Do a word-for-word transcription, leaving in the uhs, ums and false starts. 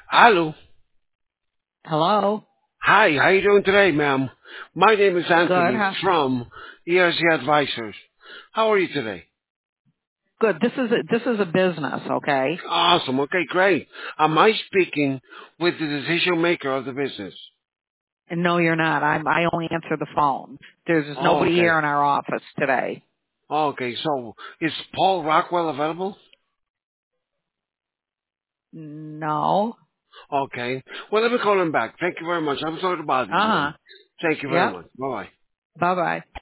Hello. Hello. Hi, how you doing today, ma'am? My name is Good. Anthony Huh? from E R C Advisors. How are you today? Good. This is a, this is a business, okay? Awesome. Okay, great. Am I speaking with the decision maker of the business? And no, you're not. I'm I only answer the phone. There's Oh, nobody okay. here in our office today. Okay, so is Paul Rockwell available? No. Okay. Well, let me call him back. Thank you very much. I'm sorry to bother Uh you, huh. ma'am. Thank you very Yep. much. Bye-bye. Bye bye.